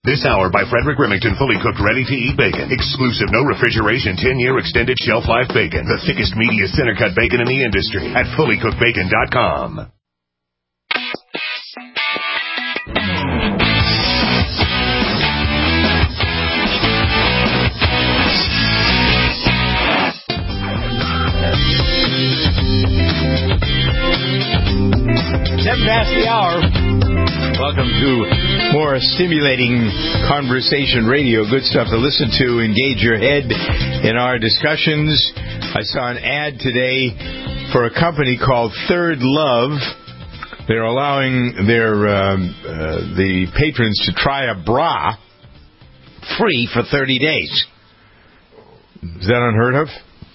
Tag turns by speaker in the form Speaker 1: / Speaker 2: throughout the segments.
Speaker 1: This hour by Frederick Remington, fully cooked, ready-to-eat bacon. Exclusive, no refrigeration, 10-year extended shelf life bacon. The thickest, meatiest center-cut bacon in the industry at fullycookedbacon.com.
Speaker 2: Past the hour. Welcome to more stimulating conversation radio. Good stuff to listen to. Engage your head in our discussions. I saw an ad today for a company called Third Love. They're allowing the patrons to try a bra free for 30 days. Is that unheard of?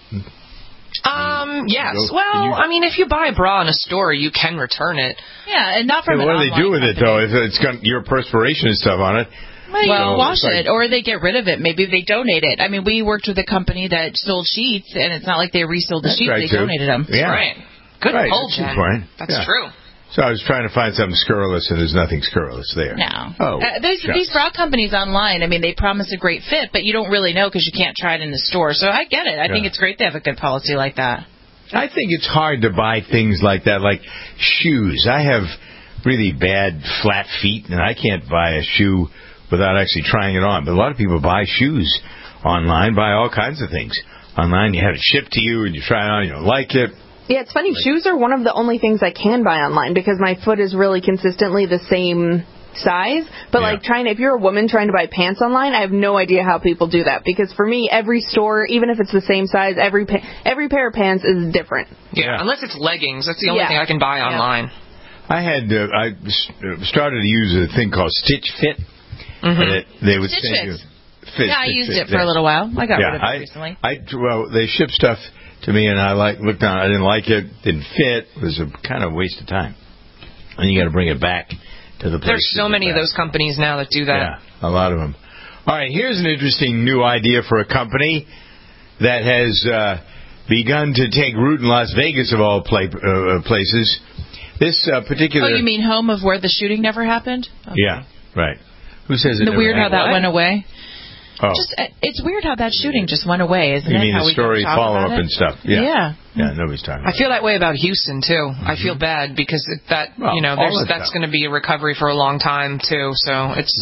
Speaker 3: Yes. Well, I mean, if you buy a bra in a store, you can return it.
Speaker 4: Yeah, and not from an
Speaker 2: online company. What do they do with it, though? If it's got your perspiration and stuff on it.
Speaker 4: Well, wash it, or they get rid of it. Maybe they donate it. I mean, we worked with a company that sold sheets, and it's not like they resold the sheets. Right, they donated them.
Speaker 3: Yeah. Right. Good pull, Jen. That's true.
Speaker 2: So I was trying to find something scurrilous, and there's nothing scurrilous there.
Speaker 4: No.
Speaker 2: Oh,
Speaker 4: these bra companies online, I mean, they promise a great fit, but you don't really know because you can't try it in the store. So I get it. I think it's great to have a good policy like that.
Speaker 2: I think it's hard to buy things like that, like shoes. I have really bad flat feet, and I can't buy a shoe without actually trying it on. But a lot of people buy shoes online, buy all kinds of things online. You have it shipped to you, and you try it on, you don't like it.
Speaker 5: Yeah, it's funny. Shoes are one of the only things I can buy online because my foot is really consistently the same size. But if you're a woman trying to buy pants online, I have no idea how people do that. Because for me, every store, even if it's the same size, every pair of pants is different.
Speaker 3: Yeah, unless it's leggings. That's the only thing I can buy online.
Speaker 2: I started to use a thing called Stitch Fit.
Speaker 4: Mm-hmm.
Speaker 2: They would send you.
Speaker 4: I used it for a little while. I got rid of it recently.
Speaker 2: They ship stuff to me, and I looked on. I didn't like it. Didn't fit. It was a kind of waste of time. And you got to bring it back to the place.
Speaker 3: There's so many of those companies now that do that.
Speaker 2: Yeah, a lot of them. All right, here's an interesting new idea for a company that has begun to take root in Las Vegas, of all places. This particular...
Speaker 4: Oh, you mean home of where the shooting never happened? Okay.
Speaker 2: Yeah, right. Who says it
Speaker 4: never weird happened? How that went away?
Speaker 2: Oh.
Speaker 4: It's weird how that shooting just went away, isn't it?
Speaker 2: You mean the story follow-up and stuff?
Speaker 4: Yeah.
Speaker 2: Yeah, nobody's talking about it.
Speaker 3: I feel that way about Houston, too. I feel bad because that's going to be a recovery for a long time, too. So it's...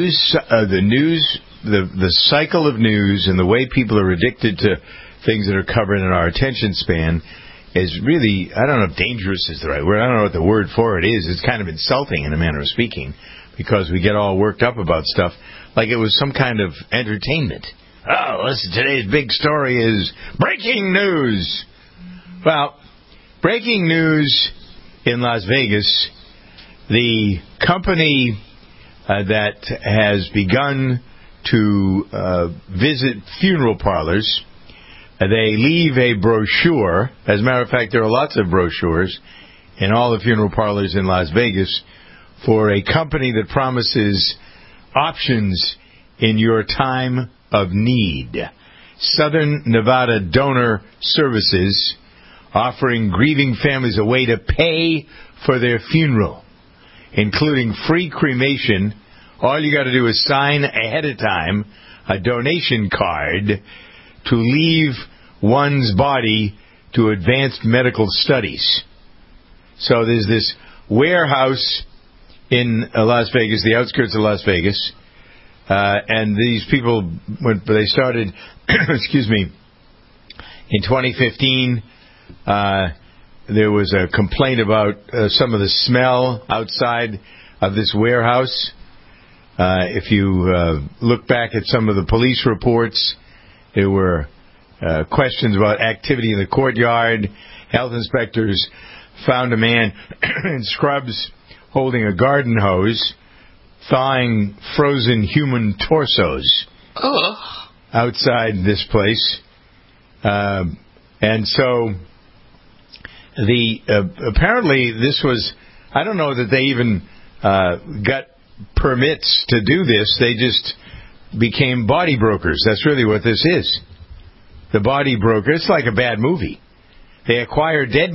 Speaker 2: The cycle of news and the way people are addicted to things that are covered in our attention span is really, I don't know if dangerous is the right word. I don't know what the word for it is. It's kind of insulting in a manner of speaking because we get all worked up about stuff like it was some kind of entertainment. Oh, listen, today's big story is breaking news. Well, breaking news in Las Vegas, the company that has begun to visit funeral parlors, they leave a brochure. As a matter of fact, there are lots of brochures in all the funeral parlors in Las Vegas for a company that promises options in your time of need. Southern Nevada Donor Services, offering grieving families a way to pay for their funeral, including free cremation. All you got to do is sign ahead of time a donation card to leave one's body to advanced medical studies. So there's this warehouse in Las Vegas, the outskirts of Las Vegas, and these people, when they started, excuse me, in 2015, there was a complaint about some of the smell outside of this warehouse. If you look back at some of the police reports, there were questions about activity in the courtyard. Health inspectors found a man in scrubs holding a garden hose, thawing frozen human torsos outside this place. And so apparently this was, I don't know that they even got permits to do this. They just became body brokers. That's really what this is. The body broker. It's like a bad movie. They acquire dead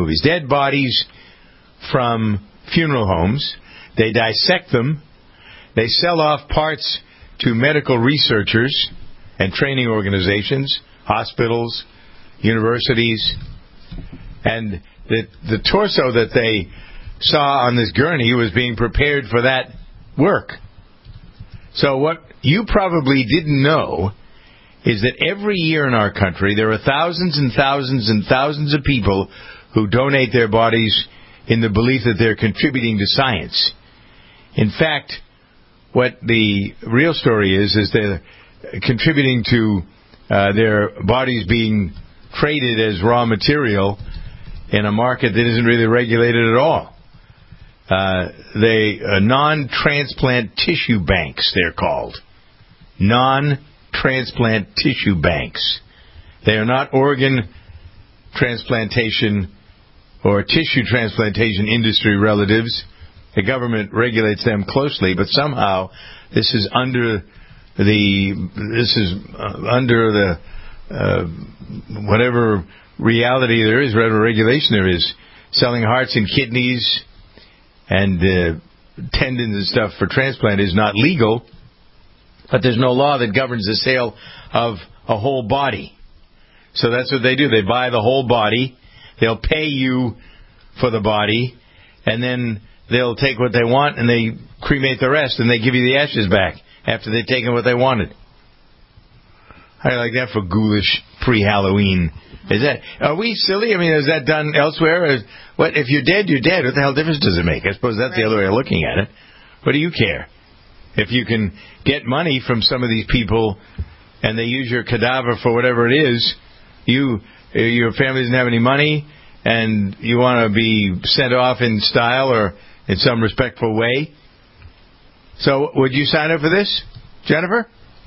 Speaker 2: bodies from funeral homes. They dissect them. They sell off parts to medical researchers and training organizations, hospitals, universities, and the torso that they saw on this gurney was being prepared for that work. So what you probably didn't know is that every year in our country there are thousands and thousands and thousands of people who donate their bodies in the belief that they're contributing to science. In fact, what the real story is they're contributing to their bodies being traded as raw material in a market that isn't really regulated at all. Non-transplant tissue banks, they're called. Non-transplant tissue banks. They are not organ transplantation or tissue transplantation industry relatives. The government regulates them closely, but somehow this is under the whatever reality there is, whatever regulation there is. Selling hearts and kidneys and tendons and stuff for transplant is not legal, but there's no law that governs the sale of a whole body. So that's what they do. They buy the whole body. They'll pay you for the body, and then they'll take what they want and they cremate the rest, and they give you the ashes back after they've taken what they wanted. I like that for ghoulish pre-Halloween. Are we silly? I mean, is that done elsewhere? What if you're dead? You're dead. What the hell difference does it make? I suppose that's the other way of looking at it. What do you care? If you can get money from some of these people and they use your cadaver for whatever it is, your family doesn't have any money and you want to be sent off in style or in some respectful way. So would you sign up for this, Jennifer?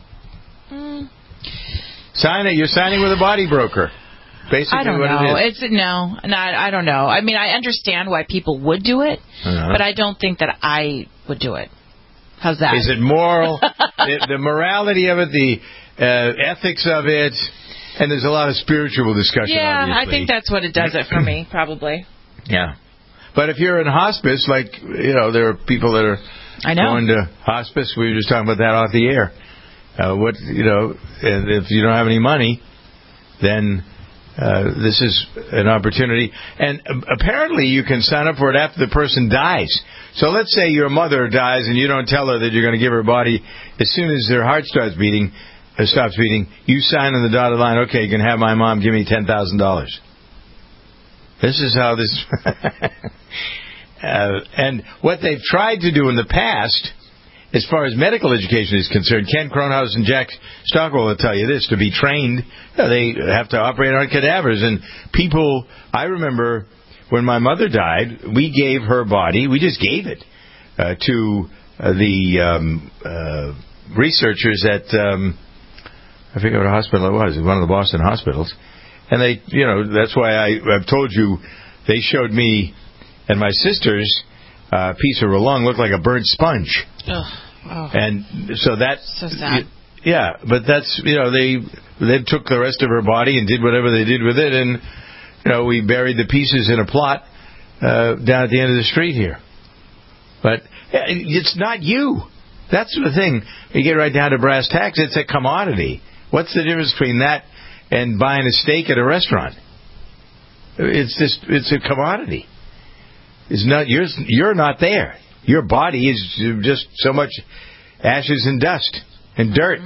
Speaker 2: Sign it. You're signing with a body broker. Basically,
Speaker 4: I don't
Speaker 2: what
Speaker 4: know.
Speaker 2: it is.
Speaker 4: I don't know. I mean, I understand why people would do it, but I don't think that I would do it. How's that?
Speaker 2: Is it moral? The morality of it, the ethics of it, and there's a lot of spiritual discussion.
Speaker 4: Yeah,
Speaker 2: obviously.
Speaker 4: I think that's what it does it for me, probably.
Speaker 2: Yeah, but if you're in hospice, like there are people that are going to hospice. We were just talking about that off the air. If you don't have any money, then this is an opportunity. And apparently you can sign up for it after the person dies. So let's say your mother dies and you don't tell her that you're going to give her body. As soon as her heart stops beating, you sign on the dotted line, okay, you can have my mom, give me $10,000. This is how this... and what they've tried to do in the past... As far as medical education is concerned, Ken Kronhaus and Jack Stockwell will tell you this. To be trained, they have to operate on cadavers. And people, I remember when my mother died, we gave her body, we just gave it to the researchers at, I forget what hospital it was, one of the Boston hospitals. And they, that's why I've told you, they showed me and my sisters a piece of her lung looked like a burnt sponge. Oh. And so that's
Speaker 4: so sad.
Speaker 2: Yeah, but that's they took the rest of her body and did whatever they did with it, and we buried the pieces in a plot down at the end of the street here. But it's not you. That's the thing. You get right down to brass tacks. It's a commodity. What's the difference between that and buying a steak at a restaurant? It's a commodity. It's not yours. You're not there. Your body is just so much ashes and dust and dirt.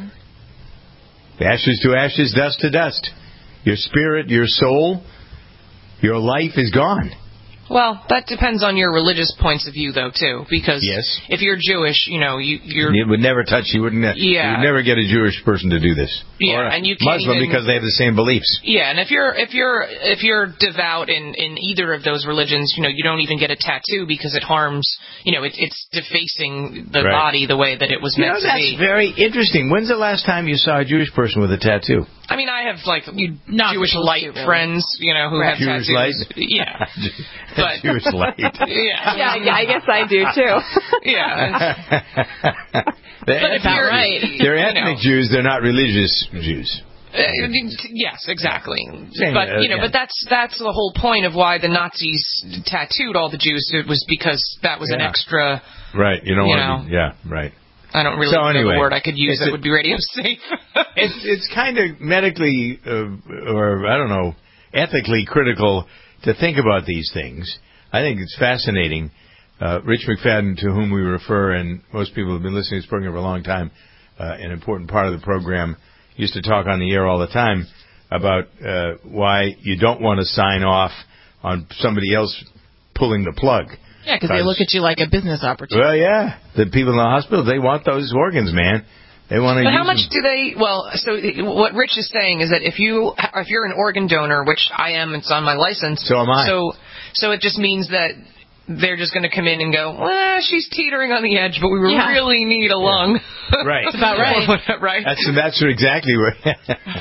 Speaker 2: Ashes to ashes, dust to dust. Your spirit, your soul, your life is gone.
Speaker 3: Well, that depends on your religious points of view, though, too. Because if you're Jewish, you're...
Speaker 2: It would never touch you. You would never get a Jewish person to do this.
Speaker 3: Yeah,
Speaker 2: or
Speaker 3: and you can't
Speaker 2: Muslim because they have the same beliefs.
Speaker 3: Yeah, and if you're devout in either of those religions, you don't even get a tattoo because it harms. It's defacing the body the way that it was meant to be.
Speaker 2: That's very interesting. When's the last time you saw a Jewish person with a tattoo?
Speaker 3: I mean, I have Jewish light friends, who have
Speaker 2: Jewish
Speaker 3: tattoos.
Speaker 2: Light?
Speaker 3: Yeah.
Speaker 2: But Jewish light.
Speaker 5: Yeah, I guess I do too.
Speaker 3: Yeah.
Speaker 2: But if you're right, they're ethnic Jews. They're not religious Jews.
Speaker 3: Yes, exactly. But that's the whole point of why the Nazis tattooed all the Jews. It was because that was an extra.
Speaker 2: Right. You don't want to. Yeah. Right.
Speaker 3: I don't really know the word I could use that would be radio safe.
Speaker 2: It's kind of medically, or I don't know, ethically critical to think about these things. I think it's fascinating. Rich McFadden, to whom we refer, and most people have been listening to this program for a long time, an important part of the program, used to talk on the air all the time about why you don't want to sign off on somebody else pulling the plug.
Speaker 4: Yeah, because they look at you like a business opportunity.
Speaker 2: Well, yeah. The people in the hospital, they want those organs, man. They want to.
Speaker 3: But how much do they? Well, so what Rich is saying is that if you're an organ donor, which I am, it's on my license.
Speaker 2: So am I.
Speaker 3: So it just means that they're just going to come in and go, well, she's teetering on the edge, but we really need a lung.
Speaker 2: Right.
Speaker 3: That's about right. Right.
Speaker 2: That's exactly where.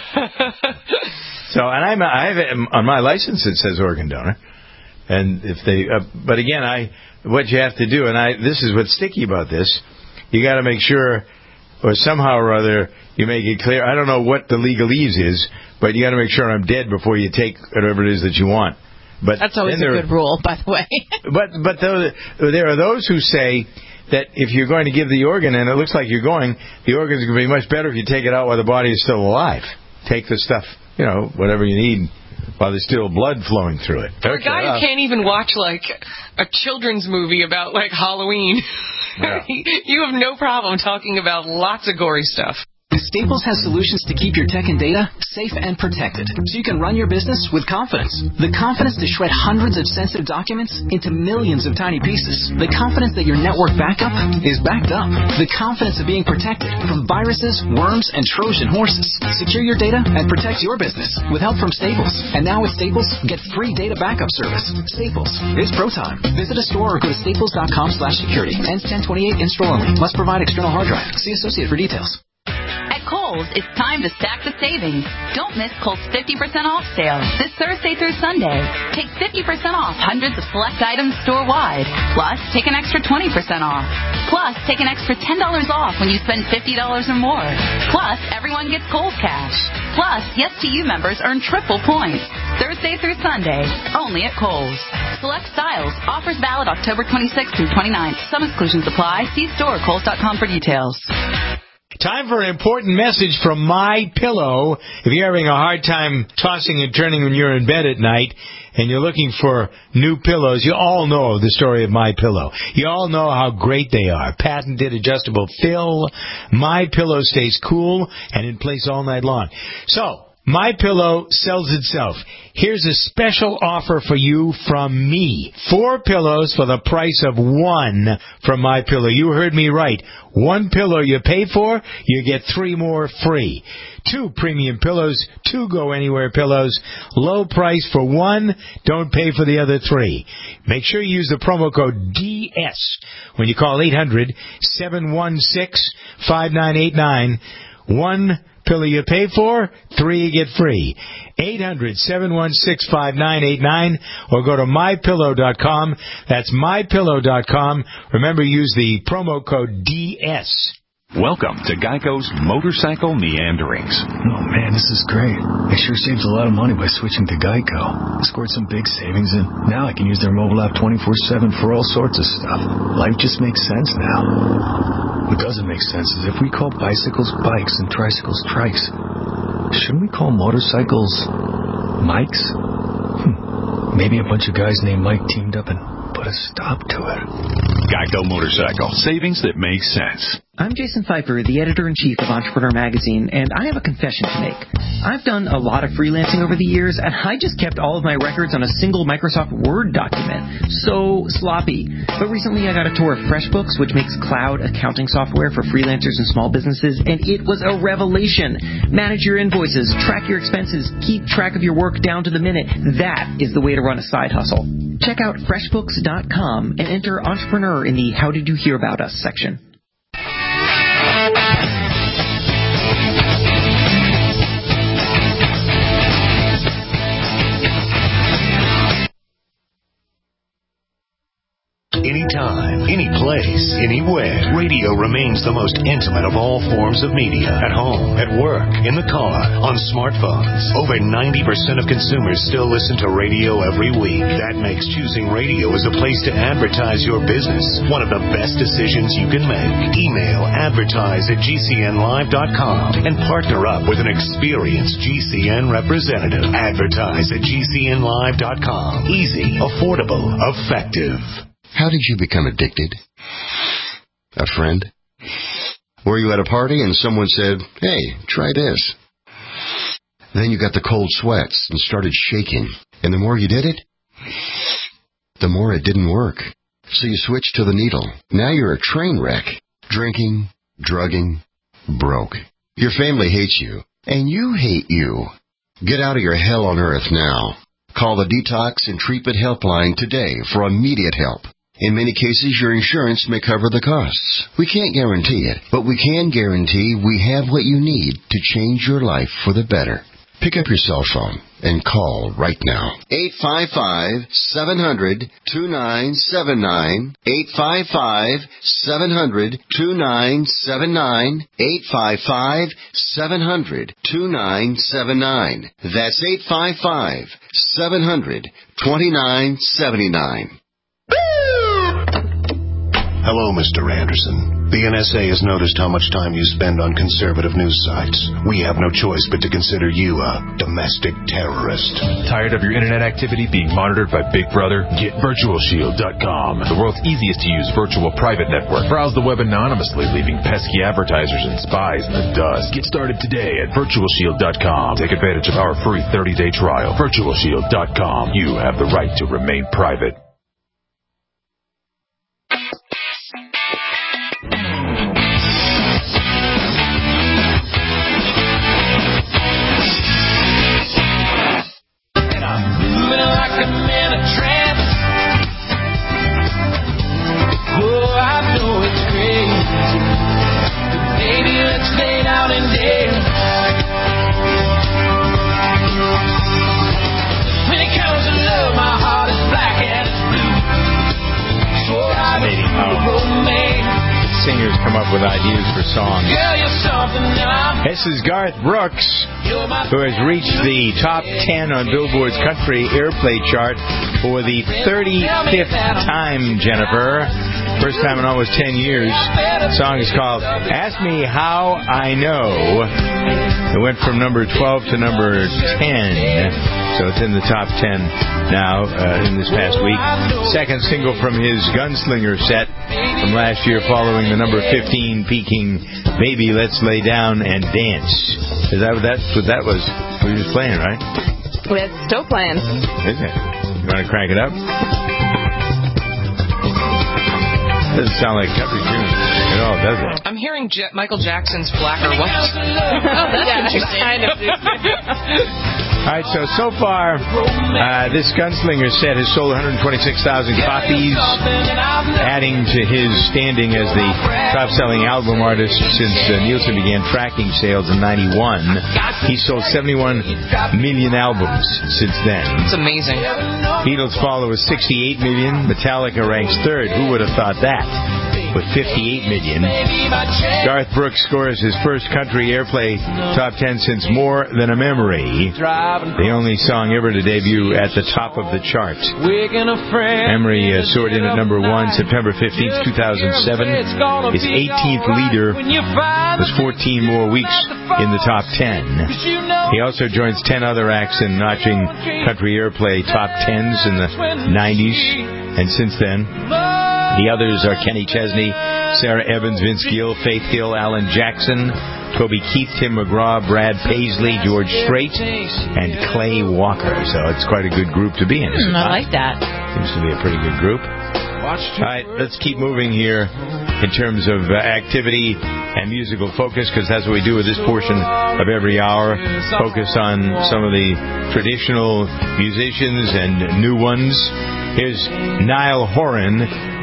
Speaker 2: So, and I have it on my license. It says organ donor. And if they, but again, what you have to do, and this is what's sticky about this, you got to make sure, or somehow or other, you make it clear. I don't know what the legalese is, but you got to make sure I'm dead before you take whatever it is that you want. But
Speaker 4: that's always a good rule, by the way.
Speaker 2: but there are those who say that if you're going to give the organ, and it looks like you're going, the organ's going to be much better if you take it out while the body is still alive. Take the stuff, whatever you need, while there's still blood flowing through it.
Speaker 3: For a guy who can't even watch, like, a children's movie about, like, Halloween, you have no problem talking about lots of gory stuff.
Speaker 6: Staples has solutions to keep your tech and data safe and protected, so you can run your business with confidence. The confidence to shred hundreds of sensitive documents into millions of tiny pieces. The confidence that your network backup is backed up. The confidence of being protected from viruses, worms, and Trojan horses. Secure your data and protect your business with help from Staples. And now with Staples, get free data backup service. Staples, it's pro time. Visit a store or go to staples.com/security. Ends 10/28 in-store only. Must provide external hard drive. See associate for details.
Speaker 7: At Kohl's, it's time to stack the savings. Don't miss Kohl's 50% off sale this Thursday through Sunday. Take 50% off hundreds of select items store-wide. Plus, take an extra 20% off. Plus, take an extra $10 off when you spend $50 or more. Plus, everyone gets Kohl's cash. Plus, Yes to You members earn triple points. Thursday through Sunday, only at Kohl's. Select styles. Offers valid October 26th through 29th. Some exclusions apply. See store or Kohls.com for details.
Speaker 2: Time for an important message from MyPillow. If you're having a hard time tossing and turning when you're in bed at night and you're looking for new pillows, you all know the story of MyPillow. You all know how great they are. Patented adjustable fill. MyPillow stays cool and in place all night long. So, MyPillow sells itself. Here's a special offer for you from me. 4 pillows for the price of 1 from MyPillow. You heard me right. 1 pillow you pay for, you get 3 more free. 2 premium pillows, 2 Go Anywhere pillows. Low price for 1, don't pay for the other 3. Make sure you use the promo code DS when you call 800-716-5989. 1 pillow you pay for, 3 you get free. 800-716-5989 or go to MyPillow.com. That's MyPillow.com. Remember, use the promo code DS.
Speaker 8: Welcome to Geico's Motorcycle Meanderings.
Speaker 9: Oh, man, this is great. I sure saved a lot of money by switching to Geico. I scored some big savings, and now I can use their mobile app 24/7 for all sorts of stuff. Life just makes sense now. What doesn't make sense is if we call bicycles bikes and tricycles trikes, shouldn't we call motorcycles Mikes? Maybe a bunch of guys named Mike teamed up and put a stop to it.
Speaker 8: Geico Motorcycle. Savings that make sense.
Speaker 10: I'm Jason Pfeiffer, the editor-in-chief of Entrepreneur Magazine, and I have a confession to make. I've done a lot of freelancing over the years, and I just kept all of my records on a single Microsoft Word document. So sloppy. But recently I got a tour of FreshBooks, which makes cloud accounting software for freelancers and small businesses, and it was a revelation. Manage your invoices, track your expenses, keep track of your work down to the minute. That is the way to run a side hustle. Check out FreshBooks.com and enter Entrepreneur in the How Did You Hear About Us section.
Speaker 1: Anytime, any place. place, anywhere. Radio remains the most intimate of all forms of media. At home, at work, in the car, on smartphones. Over 90% of consumers still listen to radio every week. That makes choosing radio as a place to advertise your business one of the best decisions you can make. Email advertise@gcnlive.com and partner up with an experienced GCN representative. Advertise at gcnlive.com. Easy, affordable, effective.
Speaker 11: How did you become addicted? A friend? Were you at a party and someone said, "Hey, try this"? Then you got the cold sweats and started shaking. And the more you did it, the more it didn't work. So you switched to the needle. Now you're a train wreck. Drinking, drugging, broke. Your family hates you, and you hate you. Get out of your hell on earth now. Call the Detox and Treatment Helpline today for immediate help. In many cases, your insurance may cover the costs. We can't guarantee it, but we can guarantee we have what you need to change your life for the better. Pick up your cell phone and call right now. 855-700-2979. 855-700-2979. 855-700-2979. That's 855-700-2979.
Speaker 1: Hello, Mr. Anderson. The NSA has noticed how much time you spend on conservative news sites. We have no choice but to consider you a domestic terrorist.
Speaker 12: Tired of your internet activity being monitored by Big Brother? Get VirtualShield.com, the world's easiest to use virtual private network. Browse the web anonymously, leaving pesky advertisers and spies in the dust. Get started today at VirtualShield.com. Take advantage of our free 30-day trial. VirtualShield.com. You have the right to remain private.
Speaker 2: Singers come up with ideas for songs. This is Garth Brooks, who has reached the top 10 on Billboard's country airplay chart for the 35th time, Jennifer. First time in almost 10 years. The song is called Ask Me How I Know. It went from number 12 to number 10. So it's in the top 10 now in this past week. Second single from his Gunslinger set from last year, following the number 15 peaking Baby Let's Lay Down and Dance. Is that what that was? We was playing, right?
Speaker 5: It's still playing.
Speaker 2: Is it? You want to crank it up? Doesn't sound like country tune at all, does it?
Speaker 3: I'm hearing Michael Jackson's Black or White. Oh, that's interesting. Kind of.
Speaker 2: All right, so far, this Gunslinger set has sold 126,000 copies, adding to his standing as the top-selling album artist since Nielsen began tracking sales in '91. He's sold 71 million albums since then.
Speaker 3: It's amazing.
Speaker 2: Beatles follow with 68 million. Metallica ranks third. Who would have thought that? With 58 million. Garth Brooks scores his first country airplay top 10 since More Than a Memory, the only song ever to debut at the top of the chart. Memory soared in at number 1 September 15th, 2007. His 18th leader was 14 more weeks in the top 10. He also joins 10 other acts in notching country airplay top 10s in the 90s, and since then, the others are Kenny Chesney, Sarah Evans, Vince Gill, Faith Hill, Alan Jackson, Toby Keith, Tim McGraw, Brad Paisley, George Strait, and Clay Walker. So it's quite a good group to be in.
Speaker 4: I like that.
Speaker 2: Seems to be a pretty good group. All right, let's keep moving here in terms of activity and musical focus, because that's what we do with this portion of every hour. Focus on some of the traditional musicians and new ones. Here's Niall Horan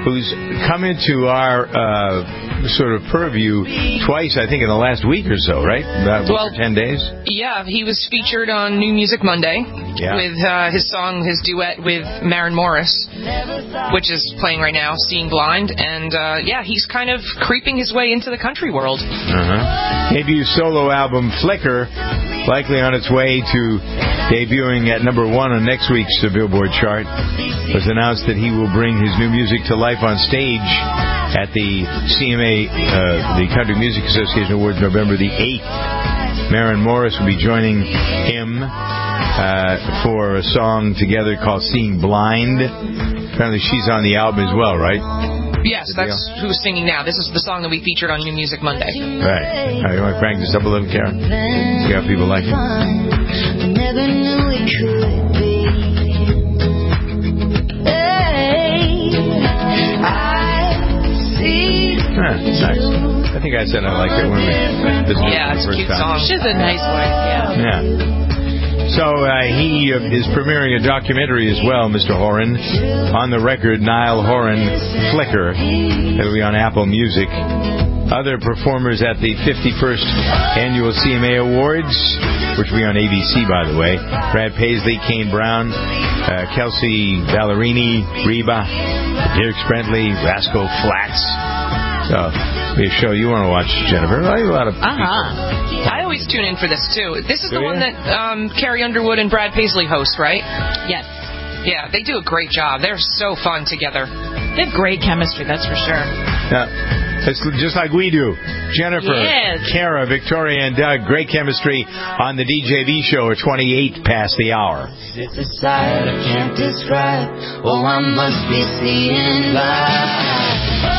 Speaker 2: who's come into our sort of purview twice, I think, in the last week or so, right? About 10 days?
Speaker 3: Yeah, he was featured on New Music Monday with his duet with Maren Morris, which is playing right now, Seeing Blind. And, he's kind of creeping his way into the country world.
Speaker 2: Debut solo album, Flicker, likely on its way to debuting at number 1 on next week's Billboard chart, was announced that he will bring his new music to life on stage at the CMA, the Country Music Association Awards, November the 8th. Maren Morris will be joining him for a song together called Seeing Blind. Apparently she's on the album as well, right?
Speaker 3: Yes, that's who's singing now. This is the song that we featured on New Music Monday.
Speaker 2: Right. You want to crank this up a little, Kara? See how people like it.
Speaker 13: Never knew it could be.
Speaker 2: Nice. I think I said I liked it when we visited
Speaker 3: it's a cute
Speaker 2: time.
Speaker 3: song.
Speaker 4: She's a nice voice,
Speaker 2: Yeah. So he is premiering a documentary as well, Mr. Horan, on the record, Niall Horan, Flicker. It'll be on Apple Music. Other performers at the 51st Annual CMA Awards, which will be on ABC, by the way. Brad Paisley, Kane Brown, Kelsey Ballerini, Reba, Dirk Sprentley, Rascal Flatts. So, be a show you want to watch, Jennifer. A lot of
Speaker 3: I always tune in for this, too. This is the one that Carrie Underwood and Brad Paisley host, right?
Speaker 4: Yes.
Speaker 3: Yeah, they do a great job. They're so fun together.
Speaker 4: They have great chemistry, that's for sure.
Speaker 2: Yeah. It's just like we do. Jennifer, Kara, Victoria, and Doug, great chemistry on the DJV show at 28 past the hour.
Speaker 13: It's a sight I can't describe. Oh, I must be seeing light.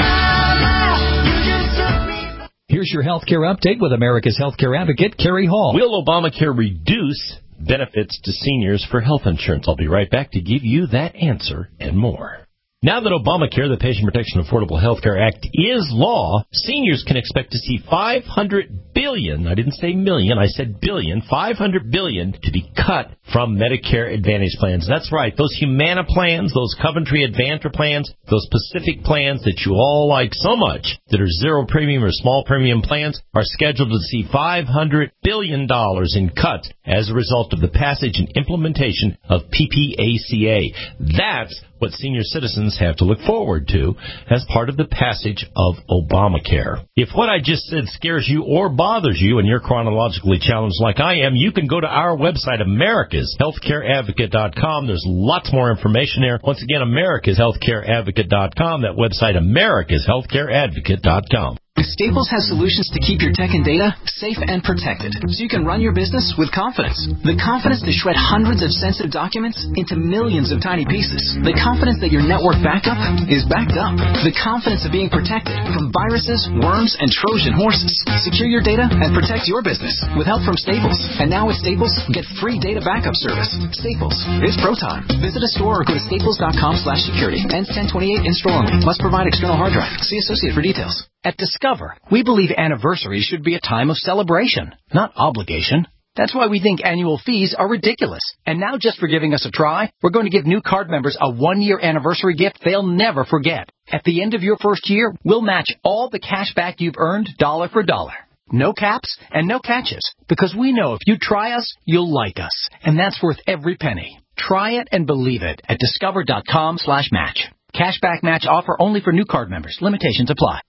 Speaker 14: Here's your healthcare update with America's healthcare advocate, Kerry Hall.
Speaker 15: Will Obamacare reduce benefits to seniors for health insurance? I'll be right back to give you that answer and more. Now that Obamacare, the Patient Protection Affordable Health Care Act, is law, seniors can expect to see $500 billion, I didn't say million, I said billion, $500 billion to be cut from Medicare Advantage plans. That's right, those Humana plans, those Coventry Advantage plans, those Pacific plans that you all like so much, that are zero premium or small premium plans, are scheduled to see $500 billion in cuts as a result of the passage and implementation of PPACA. That's what senior citizens have to look forward to as part of the passage of Obamacare. If what I just said scares you or bothers you and you're chronologically challenged like I am, you can go to our website, americashealthcareadvocate.com. There's lots more information there. Once again, americashealthcareadvocate.com. That website, americashealthcareadvocate.com.
Speaker 6: Staples has solutions to keep your tech and data safe and protected, so you can run your business with confidence. The confidence to shred hundreds of sensitive documents into millions of tiny pieces. The confidence that your network backup is backed up. The confidence of being protected from viruses, worms, and Trojan horses. Secure your data and protect your business with help from Staples. And now with Staples, get free data backup service. Staples, it's pro time. Visit a store or go to staples.com/security. Ends 10/28 in-store only. Must provide external hard drive. See associate for details.
Speaker 16: At Discover, we believe anniversaries should be a time of celebration, not obligation. That's why we think annual fees are ridiculous. And now, just for giving us a try, we're going to give new card members a one-year anniversary gift they'll never forget. At the end of your first year, we'll match all the cash back you've earned dollar for dollar. No caps and no catches, because we know if you try us, you'll like us. And that's worth every penny. Try it and believe it at discover.com/match. Cashback match offer only for new card members. Limitations apply.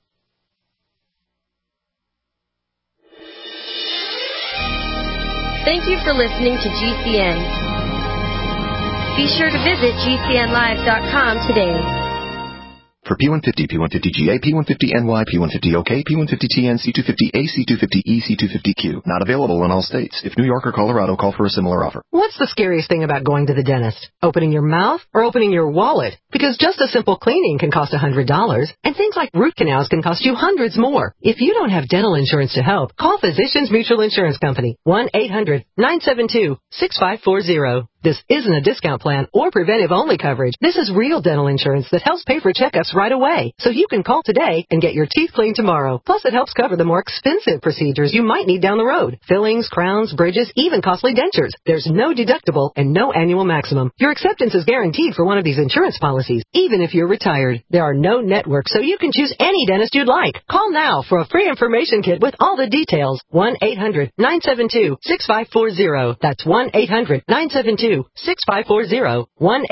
Speaker 17: Thank you for listening to GCN. Be sure to visit GCNlive.com today.
Speaker 18: For P150, P150GA, P150NY, P150OK, P150TN, C250A, C250E, C250Q. Not available in all states. If New York or Colorado, call for a similar offer.
Speaker 19: What's the scariest thing about going to the dentist? Opening your mouth or opening your wallet? Because just a simple cleaning can cost $100, and things like root canals can cost you hundreds more. If you don't have dental insurance to help, call Physicians Mutual Insurance Company, 1-800-972-6540. This isn't a discount plan or preventive-only coverage. This is real dental insurance that helps pay for checkups right away. So you can call today and get your teeth cleaned tomorrow. Plus, it helps cover the more expensive procedures you might need down the road. Fillings, crowns, bridges, even costly dentures. There's no deductible and no annual maximum. Your acceptance is guaranteed for one of these insurance policies, even if you're retired. There are no networks, so you can choose any dentist you'd like. Call now for a free information kit with all the details. 1-800-972-6540. That's 1-800-972-6540.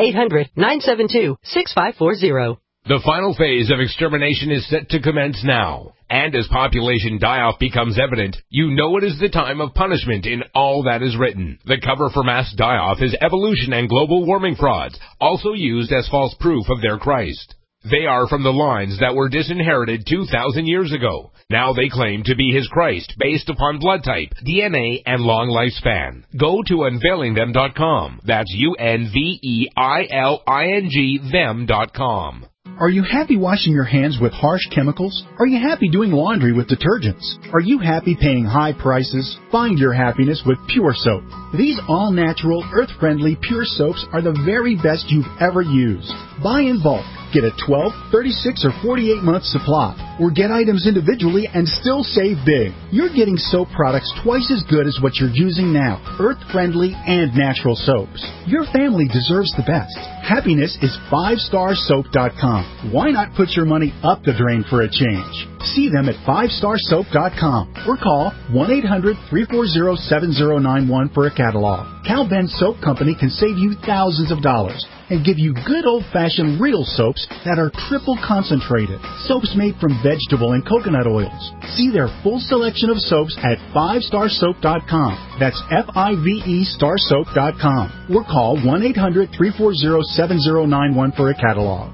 Speaker 19: 1-800-972-6540.
Speaker 20: The final phase of extermination is set to commence now. And as population die-off becomes evident, you know it is the time of punishment in all that is written. The cover for mass die-off is evolution and global warming frauds, also used as false proof of their Christ. They are from the lines that were disinherited 2,000 years ago. Now they claim to be his Christ based upon blood type, DNA, and long lifespan. Go to unveilingthem.com. That's UNVEILING them.com.
Speaker 21: Are you happy washing your hands with harsh chemicals? Are you happy doing laundry with detergents? Are you happy paying high prices? Find your happiness with Pure Soap. These all-natural, earth-friendly Pure Soaps are the very best you've ever used. Buy in bulk. Get a 12, 36, or 48-month supply. Or get items individually and still save big. You're getting soap products twice as good as what you're using now. Earth-friendly and natural soaps. Your family deserves the best. Happiness is 5starsoap.com. Why not put your money up the drain for a change? See them at 5starsoap.com or call 1-800-340-7091 for a catalog. Cal Ben Soap Company can save you thousands of dollars and give you good old-fashioned real soaps that are triple concentrated. Soaps made from vegetable and coconut oils. See their full selection of soaps at 5starsoap.com. That's F-I-V-E starsoap.com. Or call 1-800-340-7091 for a catalog.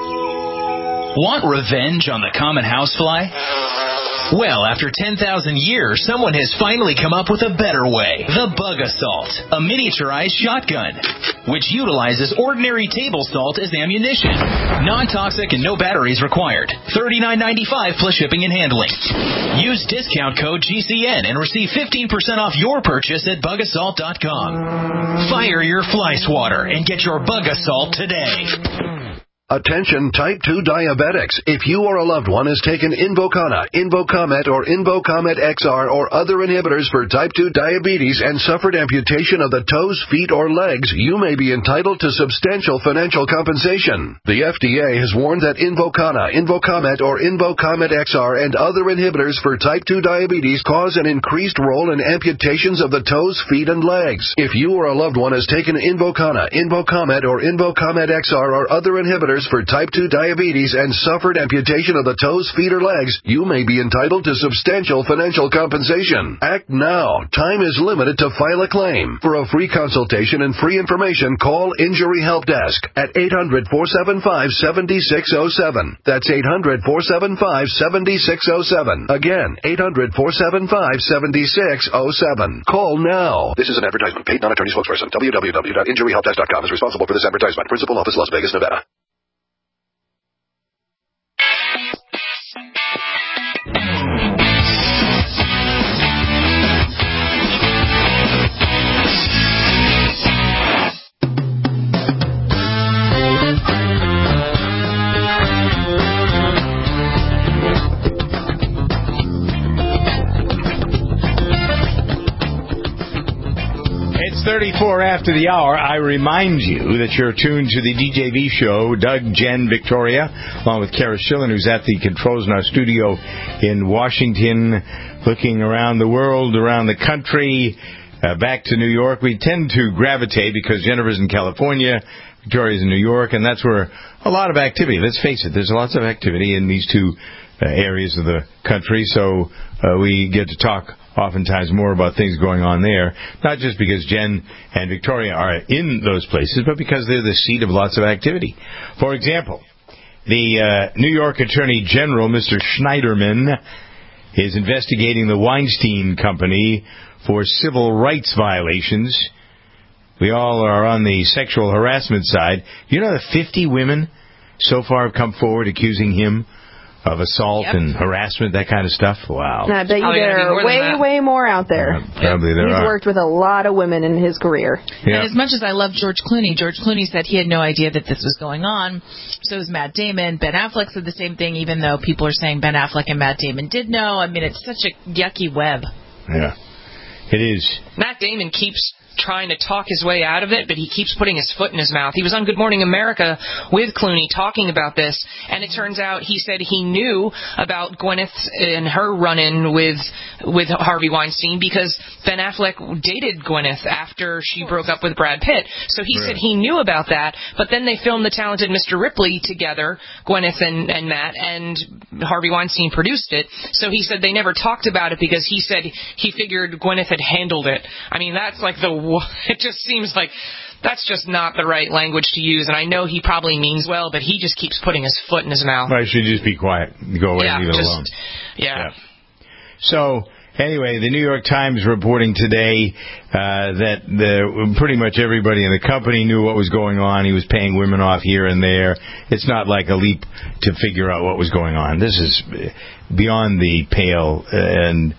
Speaker 22: Want revenge on the common housefly? Well, after 10,000 years, someone has finally come up with a better way. The Bug Assault, a miniaturized shotgun, which utilizes ordinary table salt as ammunition. Non-toxic and no batteries required. $39.95 plus shipping and handling. Use discount code GCN and receive 15% off your purchase at bugassault.com. Fire your fly swatter and get your Bug Assault today.
Speaker 23: Attention type 2 diabetics. If you or a loved one has taken Invokana, Invokamet, or Invokamet XR or other inhibitors for type 2 diabetes and suffered amputation of the toes, feet, or legs, you may be entitled to substantial financial compensation. The FDA has warned that Invokana, Invokamet, or Invokamet XR and other inhibitors for type 2 diabetes cause an increased role in amputations of the toes, feet, and legs. If you or a loved one has taken Invokana, Invokamet, or Invokamet XR or other inhibitors for type 2 diabetes and suffered amputation of the toes, feet, or legs, you may be entitled to substantial financial compensation. Act now. Time is limited to file a claim. For a free consultation and free information, call Injury Help Desk at 800-475-7607. That's 800-475-7607. Again, 800-475-7607. Call now. This is an advertisement. Paid non-attorney spokesperson. www.injuryhelpdesk.com is responsible for this advertisement. Principal office, Las Vegas, Nevada.
Speaker 2: It's 34 after the hour. I remind you that you're tuned to the DJV show. Doug, Jen, Victoria, along with Kara Schillen, who's at the controls in our studio in Washington, looking around the world, around the country, back to New York. We tend to gravitate because Jennifer's in California, Victoria's in New York, and that's where a lot of activity. Let's face it, there's lots of activity in these two areas of the country, so we get to talk oftentimes more about things going on there, not just because Jen and Victoria are in those places, but because they're the seat of lots of activity. For example, the New York Attorney General, Mr. Schneiderman, is investigating the Weinstein Company for civil rights violations. We all are on the sexual harassment side. You know that 50 women so far have come forward accusing him of assault and harassment, that kind of stuff. Wow.
Speaker 5: I bet you there are way more out there.
Speaker 2: Probably there
Speaker 5: He's
Speaker 2: are.
Speaker 5: worked with a lot of women in his career.
Speaker 4: And as much as I love George Clooney said he had no idea that this was going on. So is Matt Damon. Ben Affleck said the same thing, even though people are saying Ben Affleck and Matt Damon did know. I mean, it's such a yucky web.
Speaker 2: Yeah, it is.
Speaker 3: Matt Damon keeps trying to talk his way out of it, but he keeps putting his foot in his mouth. He was on Good Morning America with Clooney talking about this, and it turns out he said he knew about Gwyneth and her run-in with Harvey Weinstein because Ben Affleck dated Gwyneth after she broke up with Brad Pitt. So he said he knew about that, but then they filmed The Talented Mr. Ripley together, Gwyneth and Matt, and Harvey Weinstein produced it. So he said they never talked about it because he said he figured Gwyneth had handled it. I mean, that's like it just seems like that's just not the right language to use, and I know he probably means well, but he just keeps putting his foot in his mouth.
Speaker 2: I should just be quiet. Go away and leave it alone.
Speaker 3: Yeah.
Speaker 2: So, anyway, the New York Times reporting today that pretty much everybody in the company knew what was going on. He was paying women off here and there. It's not like a leap to figure out what was going on. This is beyond the pale, and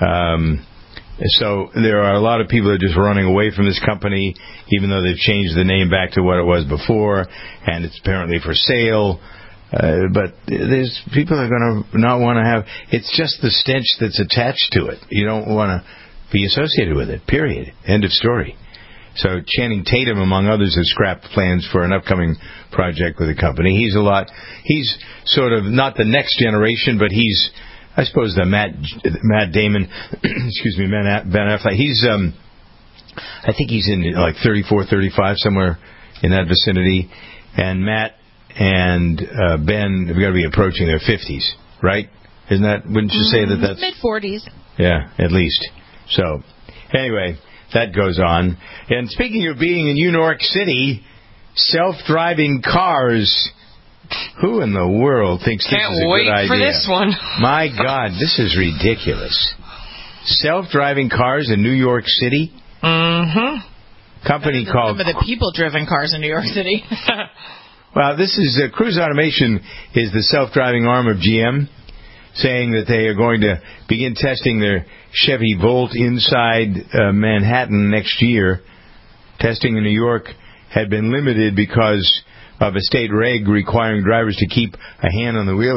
Speaker 2: so there are a lot of people that are just running away from this company, even though they've changed the name back to what it was before, and it's apparently for sale. But there's people that are going to not want to have... It's just the stench that's attached to it. You don't want to be associated with it, period. End of story. So Channing Tatum, among others, has scrapped plans for an upcoming project with the company. He's sort of not the next generation, but he's... I suppose the Matt Damon, excuse me, Ben Affleck. He's, I think he's in like 34, 35, somewhere in that vicinity. And Matt and Ben have got to be approaching their 50s, right? Isn't that? Wouldn't you say that's
Speaker 4: mid-40s?
Speaker 2: Yeah, at least. So, anyway, that goes on. And speaking of being in New York City, self-driving cars. Who in the world thinks this is a good idea?
Speaker 3: Can't wait for this one.
Speaker 2: My God, this is ridiculous. Self-driving cars in New York City?
Speaker 3: Mm-hmm.
Speaker 2: Company called...
Speaker 4: Some of the people-driven cars in New York City.
Speaker 2: Well, this is... Cruise Automation is the self-driving arm of GM, saying that they are going to begin testing their Chevy Volt inside Manhattan next year. Testing in New York had been limited because of a state reg requiring drivers to keep a hand on the wheel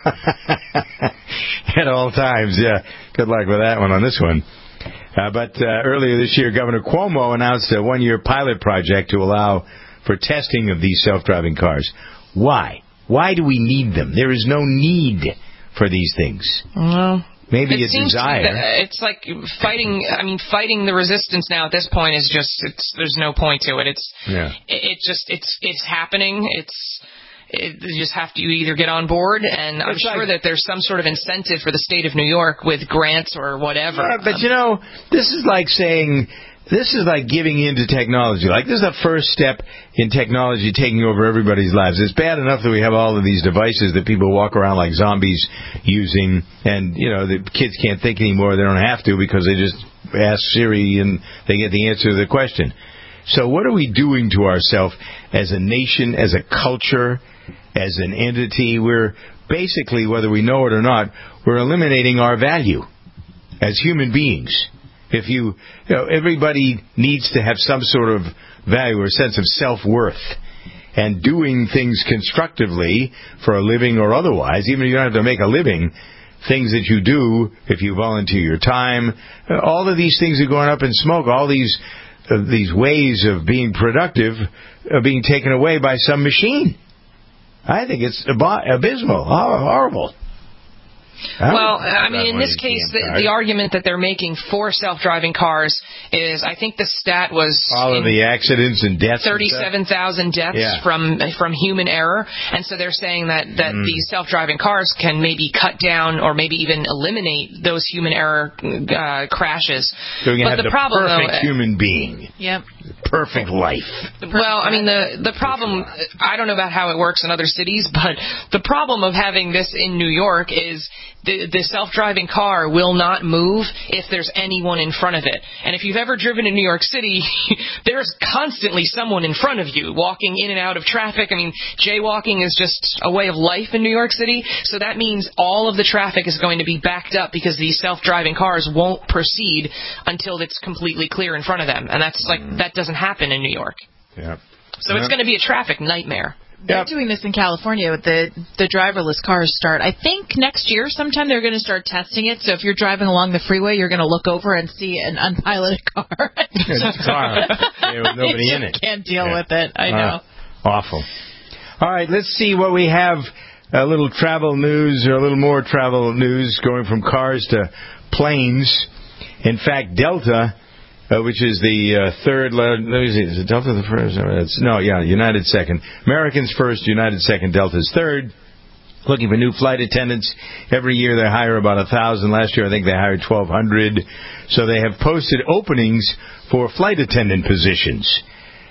Speaker 2: at all times. Yeah, good luck with that one on this one. But earlier this year, Governor Cuomo announced a one-year pilot project to allow for testing of these self-driving cars. Why? Why do we need them? There is no need for these things.
Speaker 3: Well,
Speaker 2: maybe a desire.
Speaker 3: It's like fighting. I mean, fighting the resistance now at this point is just. There's no point to it. It's happening. You just have to either get on board, and I'm sure that there's some sort of incentive for the state of New York with grants or whatever.
Speaker 2: Yeah, but this is like saying. This is like giving in to technology. Like, this is the first step in technology taking over everybody's lives. It's bad enough that we have all of these devices that people walk around like zombies using, and, the kids can't think anymore. They don't have to because they just ask Siri and they get the answer to the question. So what are we doing to ourselves as a nation, as a culture, as an entity? We're basically, whether we know it or not, we're eliminating our value as human beings. If everybody needs to have some sort of value or sense of self-worth, and doing things constructively for a living or otherwise, even if you don't have to make a living, things that you do, if you volunteer your time, all of these things are going up in smoke. All these ways of being productive are being taken away by some machine. I think it's abysmal, horrible.
Speaker 3: Well, I mean, in this case, the argument that they're making for self-driving cars is, I think the stat was...
Speaker 2: all of the accidents and deaths.
Speaker 3: 37,000 deaths from human error. And so they're saying that these self-driving cars can maybe cut down or maybe even eliminate those human error crashes.
Speaker 2: So you can have
Speaker 3: the
Speaker 2: the
Speaker 3: problem,
Speaker 2: perfect human being.
Speaker 4: Yep.
Speaker 2: perfect life.
Speaker 3: Well, I mean, the problem, I don't know about how it works in other cities, but the problem of having this in New York is the self-driving car will not move if there's anyone in front of it. And if you've ever driven in New York City, there's constantly someone in front of you walking in and out of traffic. I mean, jaywalking is just a way of life in New York City, so that means all of the traffic is going to be backed up because these self-driving cars won't proceed until it's completely clear in front of them. And that's that doesn't happen in New York.
Speaker 2: Yeah.
Speaker 3: So it's going to be a traffic nightmare.
Speaker 4: They're doing this in California with the driverless cars start. I think next year sometime they're going to start testing it. So if you're driving along the freeway, you're going to look over and see an unpiloted car.
Speaker 2: It's a car. With nobody in it.
Speaker 4: Can't deal with it. I know.
Speaker 2: Awful. All right, let's see what we have. A little travel news, or a little more travel news, going from cars to planes. In fact, Delta, which is the third, let me see, is it Delta the first? United second. Americans first, United second, Delta's third. Looking for new flight attendants. Every year they hire about 1,000. Last year I think they hired 1,200. So they have posted openings for flight attendant positions.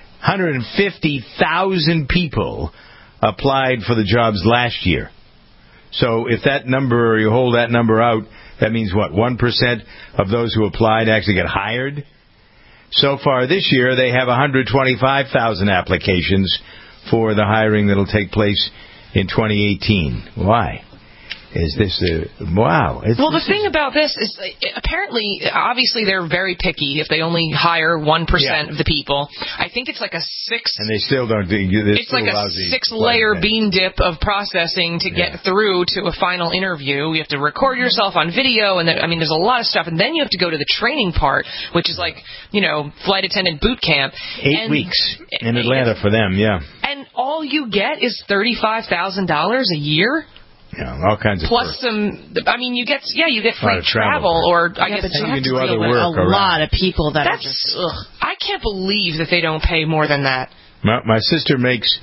Speaker 2: 150,000 people applied for the jobs last year. So if that number, you hold that number out, that means what, 1% of those who applied actually get hired? So far this year, they have 125,000 applications for the hiring that will take place in 2018. Why? Is this wow?
Speaker 3: Well, the thing about this is, apparently, obviously, they're very picky if they only hire 1% of the people. I think it's like a six.
Speaker 2: And they still don't do
Speaker 3: it's like a 6-layer bean dip of processing to get through to a final interview. You have to record yourself on video, and there's a lot of stuff. And then you have to go to the training part, which is like, flight attendant boot camp.
Speaker 2: 8 weeks in Atlanta for them,
Speaker 3: And all you get is $35,000 a year.
Speaker 2: Yeah, all kinds of
Speaker 3: plus some. You get free travel, or I guess
Speaker 2: you can do other work.
Speaker 4: A lot of people that are just.
Speaker 3: I can't believe that they don't pay more than that.
Speaker 2: My sister's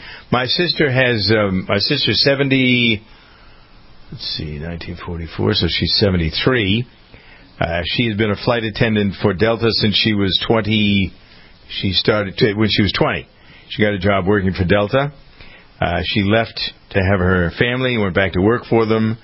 Speaker 2: 70. Let's see, 1944, so she's 73. She has been a flight attendant for Delta since she was 20. She started when she was 20. She got a job working for Delta. She left to have her family and went back to work for them.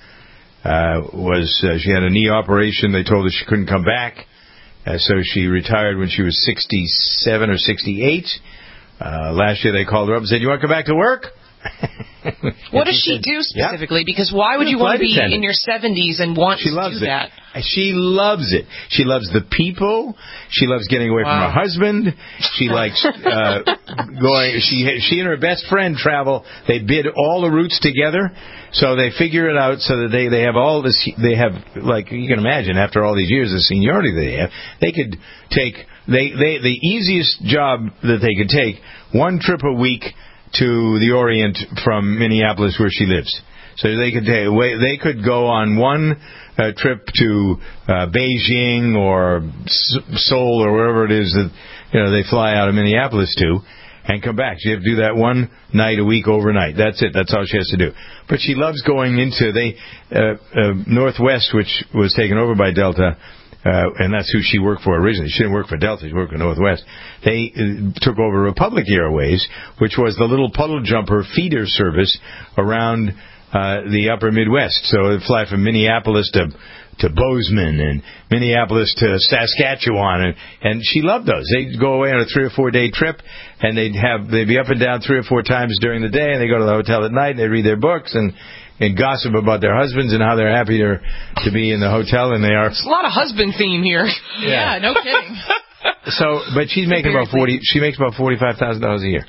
Speaker 2: She had a knee operation. They told her she couldn't come back. So she retired when she was 67 or 68. Last year they called her up and said, "You want to come back to work?"
Speaker 3: What does she do specifically? Because why would you want to be in your 70s and want to do that?
Speaker 2: She loves it. She loves the people. She loves getting away from her husband. She likes going. She and her best friend travel. They bid all the routes together, so they figure it out so that they have all this. They have, like you can imagine, after all these years of seniority they have, they could take the easiest job that they could take, one trip a week to the Orient from Minneapolis, where she lives. So they could go on one trip to Beijing or Seoul or wherever it is that they fly out of Minneapolis to, and come back. She have to do that one night a week overnight. That's it. That's all she has to do. But she loves going into Northwest, which was taken over by Delta. And that's who she worked for originally. She didn't work for Delta. She worked for Northwest. They took over Republic Airways, which was the little puddle jumper feeder service around the upper Midwest. So they fly from Minneapolis to Bozeman and Minneapolis to Saskatchewan, and she loved those. They'd go away on a 3 or 4 day trip, and they'd be up and down 3 or 4 times during the day, and they go to the hotel at night, and they read their books and gossip about their husbands and how they're happy to be in the hotel, and they are.
Speaker 3: It's a lot of husband theme here.
Speaker 4: Yeah, no kidding.
Speaker 2: So, but she's making about She makes about $45,000 a year.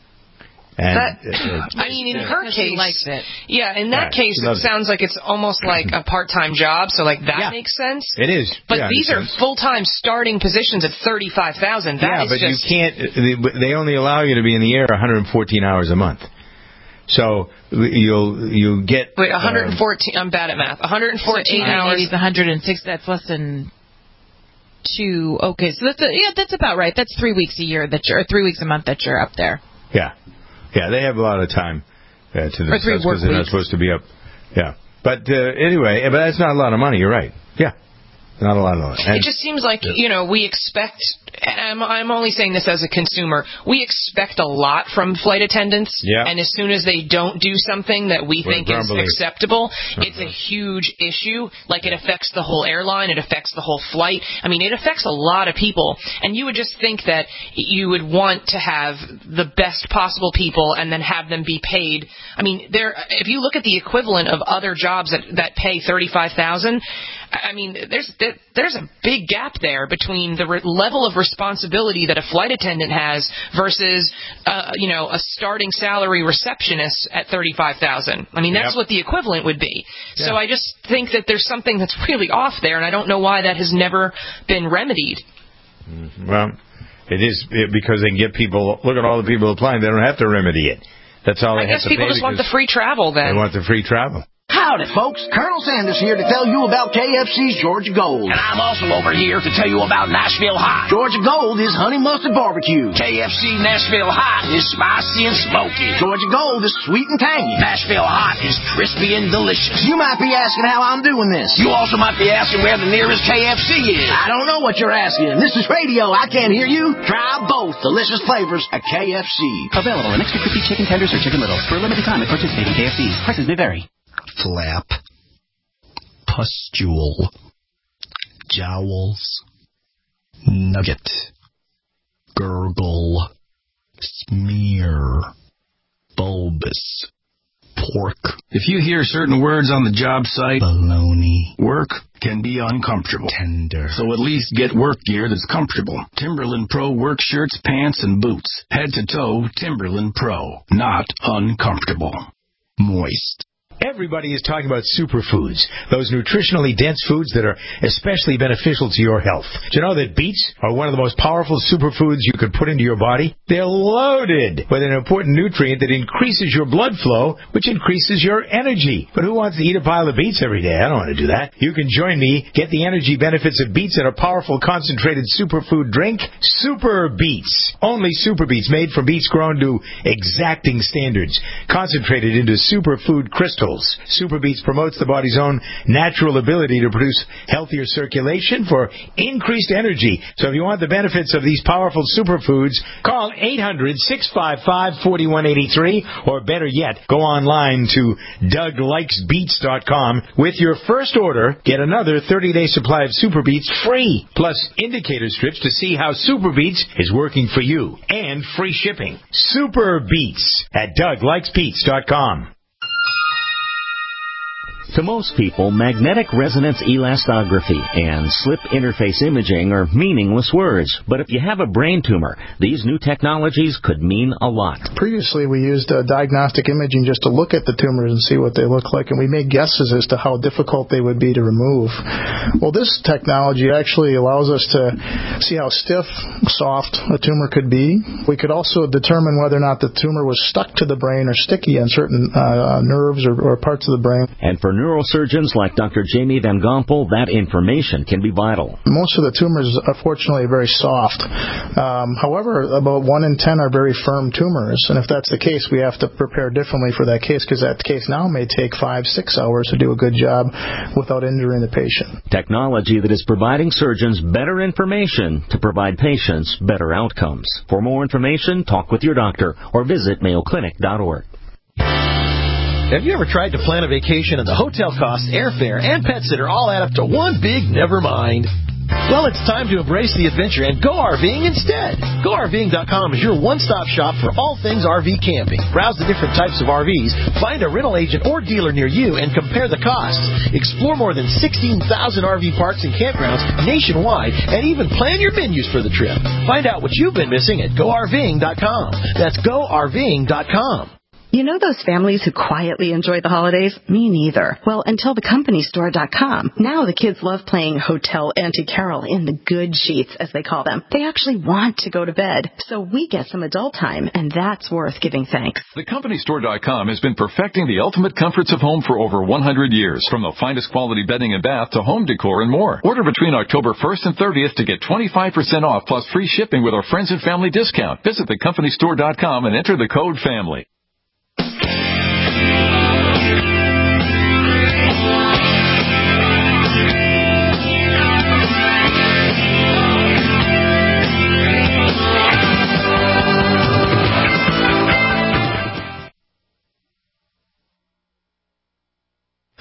Speaker 2: And
Speaker 3: in her case,
Speaker 4: likes it.
Speaker 3: Yeah, in that case, it sounds like it's almost like a part-time job. So, that makes sense.
Speaker 2: It is.
Speaker 3: But these are full-time starting positions at $35,000.
Speaker 2: But you can't. They only allow you to be in the air 114 hours a month. So you'll get.
Speaker 3: Wait, 114. I'm bad at math. 114 hours.
Speaker 4: 106. That's less than 2. Okay, so that's about right. That's 3 weeks a year 3 weeks a month that you're up there.
Speaker 2: Yeah. They have a lot of time to discuss because they're not supposed to be up. Yeah, but anyway, but that's not a lot of money. You're right. Yeah, Not a lot of it.
Speaker 3: It just seems like, we expect, and I'm only saying this as a consumer, we expect a lot from flight attendants, and as soon as they don't do something that we think is acceptable, it's a huge issue. Like, it affects the whole airline, it affects the whole flight. I mean, it affects a lot of people, and you would just think that you would want to have the best possible people and then have them be paid. I mean, if you look at the equivalent of other jobs that pay $35,000, I mean, there's a big gap there between the level of responsibility that a flight attendant has versus, a starting salary receptionist at $35,000. I mean, that's what the equivalent would be. Yeah. So I just think that there's something that's really off there, and I don't know why that has never been remedied.
Speaker 2: Well, it is because they can get people. Look at all the people applying; they don't have to remedy it. That's all they have to pay. I guess people
Speaker 3: just want the free travel. Then
Speaker 2: they want the free travel.
Speaker 7: Howdy, folks. Colonel Sanders here to tell you about KFC's Georgia Gold. And I'm also over here to tell you about Nashville Hot. Georgia Gold is honey mustard barbecue. KFC Nashville Hot is spicy and smoky. Georgia Gold is sweet and tangy. Nashville Hot is crispy and delicious. You might be asking how I'm doing this. You also might be asking where the nearest KFC is. I don't know what you're asking. This is radio. I can't hear you. Try both delicious flavors at KFC.
Speaker 8: Available in extra crispy chicken tenders or chicken littles for a limited time at participating KFCs. Prices may vary.
Speaker 9: Flap, pustule, jowls, nugget, gurgle, smear, bulbous, pork. If you hear certain words on the job site, baloney, work can be uncomfortable. Tender. So at least get work gear that's comfortable. Timberland Pro work shirts, pants, and boots. Head to toe, Timberland Pro. Not uncomfortable. Moist.
Speaker 2: Everybody is talking about superfoods, those nutritionally dense foods that are especially beneficial to your health. Do you know that beets are one of the most powerful superfoods you could put into your body? They're loaded with an important nutrient that increases your blood flow, which increases your energy. But who wants to eat a pile of beets every day? I don't want to do that. You can join me. Get the energy benefits of beets in a powerful, concentrated superfood drink, Super Beets. Only Super Beets, made from beets grown to exacting standards, concentrated into superfood crystals. Super Beets promotes the body's own natural ability to produce healthier circulation for increased energy. So if you want the benefits of these powerful superfoods, call 800-655-4183, or better yet, go online to DougLikesBeets.com. With your first order, get another 30-day supply of Super Beets free, plus indicator strips to see how Super Beets is working for you, and free shipping. Super Beets at DougLikesBeets.com.
Speaker 24: To most people, magnetic resonance elastography and slip interface imaging are meaningless words. But if you have a brain tumor, these new technologies could mean a lot.
Speaker 25: Previously, we used diagnostic imaging just to look at the tumors and see what they look like, and we made guesses as to how difficult they would be to remove. Well, this technology actually allows us to see how stiff, soft a tumor could be. We could also determine whether or not the tumor was stuck to the brain or sticky on certain nerves or parts of the brain.
Speaker 24: And for neurosurgeons like Dr. Jamie Van Gompel, that information can be vital.
Speaker 25: Most of the tumors, unfortunately, are very soft. However, about 1 in 10 are very firm tumors, and if that's the case, we have to prepare differently for that case, because that case now may take 5-6 hours to do a good job without injuring the patient.
Speaker 24: Technology that is providing surgeons better information to provide patients better outcomes. For more information, talk with your doctor or visit mayoclinic.org.
Speaker 26: Have you ever tried to plan a vacation and the hotel costs, airfare, and pet sitter all add up to one big never mind? Well, it's time to embrace the adventure and go RVing instead. GoRVing.com is your one-stop shop for all things RV camping. Browse the different types of RVs, find a rental agent or dealer near you, and compare the costs. Explore more than 16,000 RV parks and campgrounds nationwide, and even plan your menus for the trip. Find out what you've been missing at GoRVing.com. That's GoRVing.com.
Speaker 27: You know those families who quietly enjoy the holidays? Me neither. Well, until theCompanyStore.com. Now the kids love playing Hotel Auntie Carol in the good sheets, as they call them. They actually want to go to bed. So we get some adult time, and that's worth giving thanks.
Speaker 28: TheCompanyStore.com has been perfecting the ultimate comforts of home for over 100 years. From the finest quality bedding and bath to home decor and more. Order between October 1st and 30th to get 25% off plus free shipping with our friends and family discount. Visit TheCompanyStore.com and enter the code FAMILY.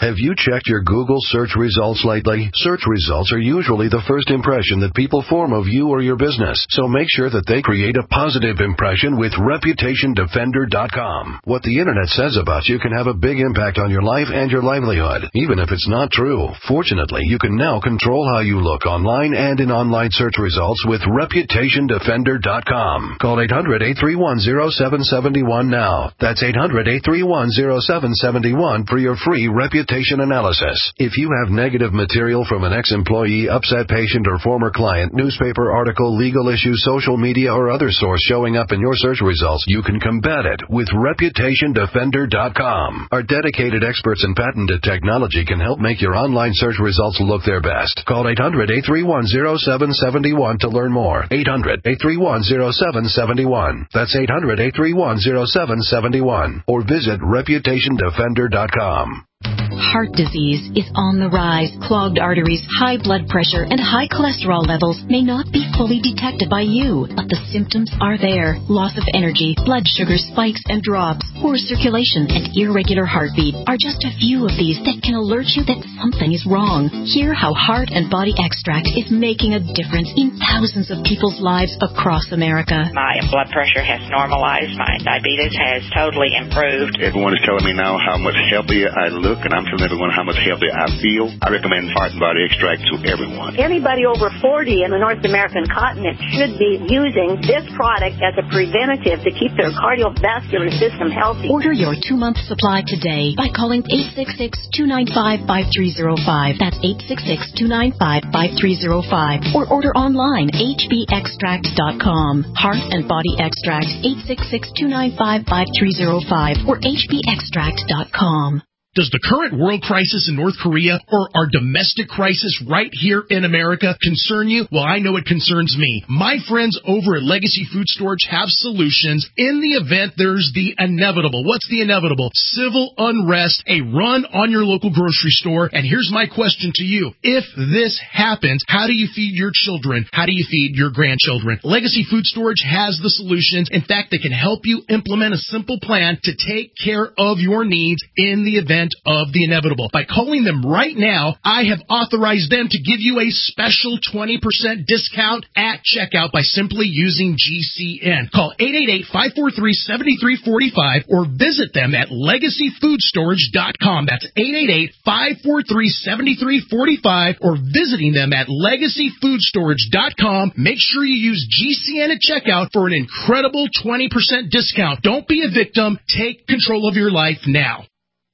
Speaker 23: Have you checked your Google search results lately? Search results are usually the first impression that people form of you or your business, so make sure that they create a positive impression with ReputationDefender.com. What the internet says about you can have a big impact on your life and your livelihood, even if it's not true. Fortunately, you can now control how you look online and in online search results with ReputationDefender.com. Call 800-831-0771 now. That's 800-831-0771 for your free reputation analysis. If you have negative material from an ex-employee, upset patient, or former client, newspaper article, legal issue, social media, or other source showing up in your search results, you can combat it with ReputationDefender.com. Our dedicated experts in patented technology can help make your online search results look their best. Call 800-831-0771 to learn more. 800-831-0771. That's 800-831-0771. Or visit ReputationDefender.com.
Speaker 1: Heart disease is on the rise. Clogged arteries, high blood pressure, and high cholesterol levels may not be fully detected by you, but the symptoms are there. Loss of energy, blood sugar spikes and drops, poor circulation, and irregular heartbeat are just a few of these that can alert you that something is wrong. Hear how Heart and Body Extract is making a difference in thousands of people's lives across America.
Speaker 6: My blood pressure has normalized. My diabetes has totally improved.
Speaker 10: Everyone is telling me now how much healthier I look, and I'm telling everyone how much healthier I feel. I recommend Heart and Body Extract to everyone.
Speaker 11: Anybody over 40 in the North American continent should be using this product as a preventative to keep their cardiovascular system healthy.
Speaker 1: Order your 2-month supply today by calling 866-295-5305. That's 866-295-5305. Or order online, hbextract.com. Heart and Body Extract, 866-295-5305 or hbextract.com.
Speaker 12: Does the current world crisis in North Korea or our domestic crisis right here in America concern you? Well, I know it concerns me. My friends over at Legacy Food Storage have solutions in the event there's the inevitable. What's the inevitable? Civil unrest, a run on your local grocery store. And here's my question to you. If this happens, how do you feed your children? How do you feed your grandchildren? Legacy Food Storage has the solutions. In fact, they can help you implement a simple plan to take care of your needs in the event of the inevitable. By calling them right now, I have authorized them to give you a special 20% discount at checkout by simply using GCN. Call 888-543-7345 or visit them at LegacyFoodStorage.com. That's 888-543-7345 or visiting them at LegacyFoodStorage.com. Make sure you use GCN at checkout for an incredible 20% discount. Don't be a victim. Take control of your life now.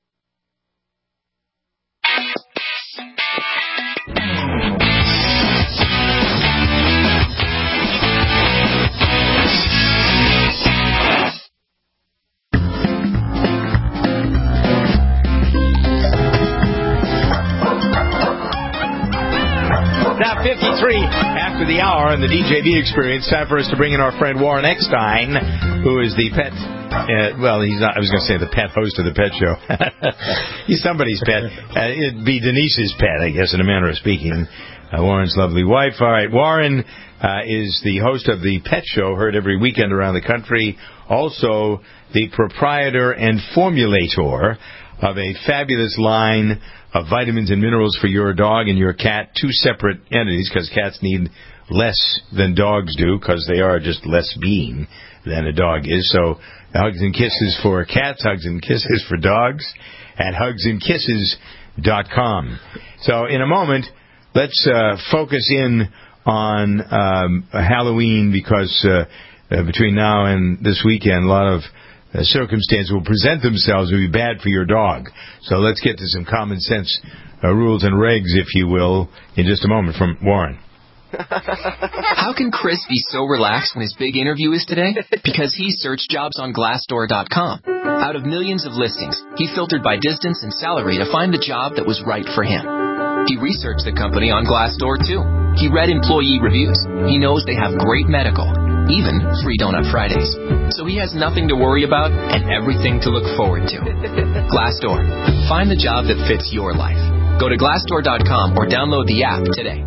Speaker 2: Now 53 after the hour on the DJB Experience. Time for us to bring in our friend Warren Eckstein, who is the pet. He's not. I was going to say the pet host of the Pet Show. He's somebody's pet. It'd be Denise's pet, I guess, in a manner of speaking. Warren's lovely wife. All right, Warren is the host of the Pet Show, heard every weekend around the country. Also, the proprietor and formulator of a fabulous line of vitamins and minerals for your dog and your cat, two separate entities, because cats need less than dogs do, because they are just less being than a dog is. So hugs and kisses for cats, hugs and kisses for dogs at hugsandkisses.com. So in a moment, let's focus in on Halloween, because between now and this weekend, a lot of circumstances will present themselves to be bad for your dog. So let's get to some common sense rules and regs, if you will, in just a moment from Warren.
Speaker 13: How can Chris be so relaxed when his big interview is today? Because he searched jobs on Glassdoor.com. Out of millions of listings, he filtered by distance and salary to find the job that was right for him. He researched the company on Glassdoor, too. He read employee reviews. He knows they have great medical, even free Donut Fridays. So he has nothing to worry about and everything to look forward to. Glassdoor. Find the job that fits your life. Go to Glassdoor.com or download the app today.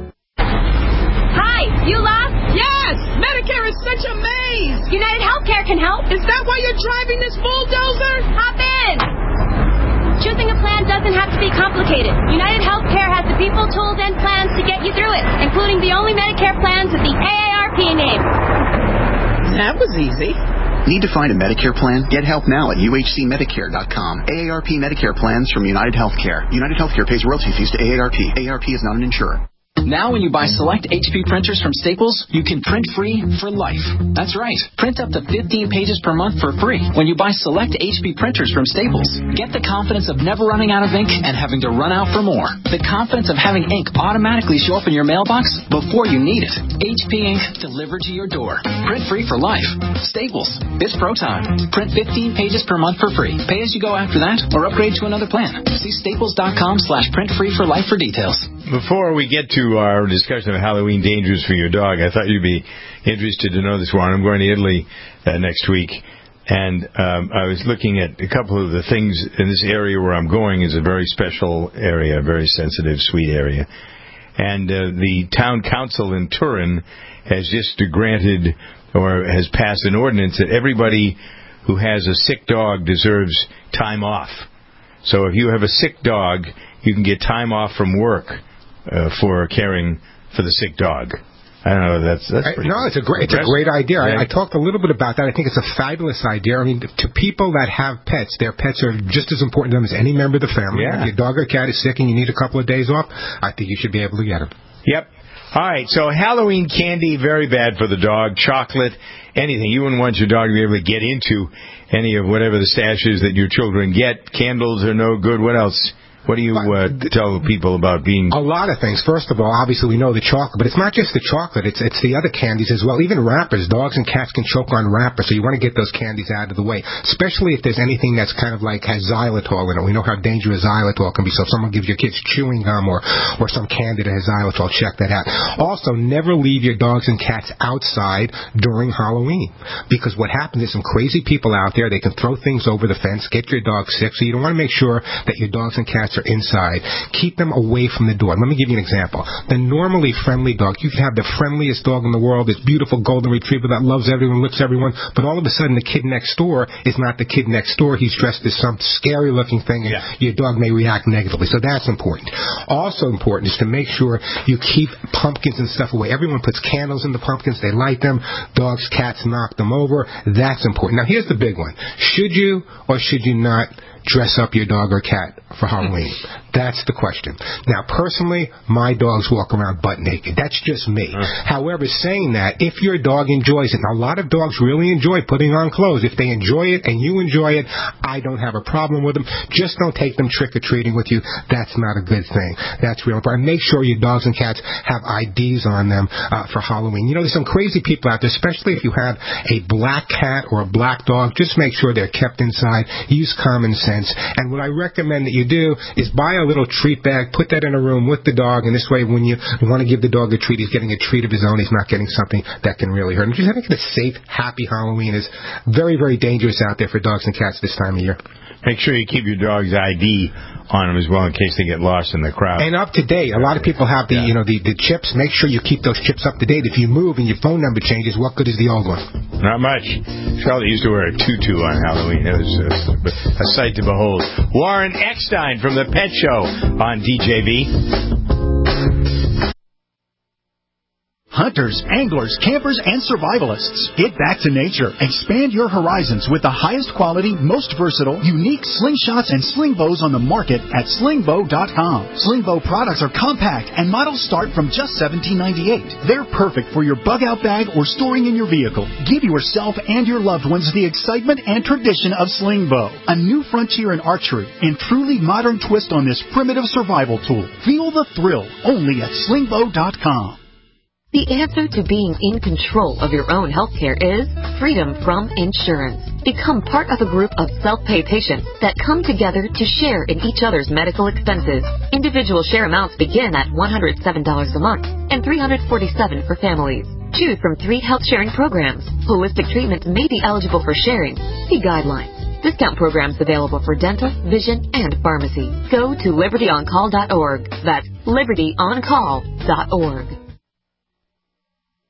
Speaker 14: Hi, you lost? Yes! Medicare is such a maze! United Healthcare can help. Is that why you're driving this bulldozer? Hop in!
Speaker 15: Choosing a plan doesn't have to be complicated. United Healthcare has the people, tools, and plans to get you through it, including the only Medicare plans with the AARP name.
Speaker 16: That was easy.
Speaker 17: Need to find a Medicare plan? Get help now at uhcmedicare.com. AARP Medicare plans from United Healthcare. United Healthcare pays royalty fees to AARP. AARP is not an insurer.
Speaker 8: Now when you buy select HP printers from Staples, you can print free for life. That's right. Print up to 15 pages per month for free when you buy select HP printers from Staples. Get the confidence of never running out of ink and having to run out for more. The confidence of having ink automatically show up in your mailbox before you need it. HP ink delivered to your door. Print free for life. Staples. It's pro time. Print 15 pages per month for free. Pay as you go after that or upgrade to another plan. See staples.com/printfreeforlife for details.
Speaker 2: Before we get to our discussion of Halloween dangers for your dog, I thought you'd be interested to know this, Warren. I'm going to Italy next week, and I was looking at a couple of the things in this area where I'm going. Is a very special area, a very sensitive, sweet area. And the town council in Turin has just granted or has passed an ordinance that everybody who has a sick dog deserves time off. So if you have a sick dog, you can get time off from work for caring for the sick dog. I don't know. That's pretty
Speaker 18: no, it's a great idea. Yeah. I talked a little bit about that. I think it's a fabulous idea. I mean, to people that have pets, their pets are just as important to them as any member of the family.
Speaker 2: Yeah.
Speaker 18: If your dog or cat is sick and you need a couple of days off, I think you should be able to get them.
Speaker 2: Yep. All right. So Halloween candy, very bad for the dog. Chocolate, anything. You wouldn't want your dog to be able to get into any of whatever the stash is that your children get. Candles are no good. What else? What do you tell people about being...
Speaker 18: A lot of things. First of all, obviously we know the chocolate, but it's not just the chocolate. It's the other candies as well. Even wrappers. Dogs and cats can choke on wrappers, so you want to get those candies out of the way, especially if there's anything that's kind of like has xylitol in it. We know how dangerous xylitol can be, so if someone gives your kids chewing gum or some candy that has xylitol, check that out. Also, never leave your dogs and cats outside during Halloween, because what happens is some crazy people out there, they can throw things over the fence, get your dog sick, so you want to make sure that your dogs and cats are inside. Keep them away from the door. Let me give you an example. The normally friendly dog, you can have the friendliest dog in the world, this beautiful golden retriever that loves everyone, licks everyone, but all of a sudden the kid next door is not the kid next door. He's dressed as some scary looking thing, and your dog may react negatively. So that's important. Also important is to make sure you keep pumpkins and stuff away. Everyone puts candles in the pumpkins. They light them. Dogs, cats knock them over. That's important. Now here's the big one. Should you or should you not dress up your dog or cat for Halloween? That's the question. Now, personally, my dogs walk around butt naked. That's just me. However, saying that, if your dog enjoys it, and a lot of dogs really enjoy putting on clothes, if they enjoy it and you enjoy it, I don't have a problem with them. Just don't take them trick-or-treating with you. That's not a good thing. That's real important. Make sure your dogs and cats have IDs on them for Halloween. You know, there's some crazy people out there, especially if you have a black cat or a black dog. Just make sure they're kept inside. Use common sense. And what I recommend that you do is buy a little treat bag, put that in a room with the dog, and this way when you want to give the dog a treat, he's getting a treat of his own. He's not getting something that can really hurt him. Just having a safe, happy Halloween is very, very dangerous out there for dogs and cats this time of year.
Speaker 2: Make sure you keep your dog's ID on them as well in case they get lost in the crowd.
Speaker 18: And up to date. A lot of people have the chips. Make sure you keep those chips up to date. If you move and your phone number changes, what good is the old one?
Speaker 2: Not much. Charlotte used to wear a tutu on Halloween. It was a sight to behold. Warren Eckstein from The Pet Show on DJB.
Speaker 19: Hunters, anglers, campers, and survivalists. Get back to nature. Expand your horizons with the highest quality, most versatile, unique slingshots and sling bows on the market at slingbow.com. Slingbow products are compact and models start from just $17.98. They're perfect for your bug-out bag or storing in your vehicle. Give yourself and your loved ones the excitement and tradition of Slingbow, a new frontier in archery and truly modern twist on this primitive survival tool. Feel the thrill only at slingbow.com.
Speaker 20: The answer to being in control of your own healthcare is freedom from insurance. Become part of a group of self-pay patients that come together to share in each other's medical expenses. Individual share amounts begin at $107 a month and $347 for families. Choose from 3 health sharing programs. Holistic treatments may be eligible for sharing. See guidelines. Discount programs available for dental, vision, and pharmacy. Go to libertyoncall.org. That's libertyoncall.org.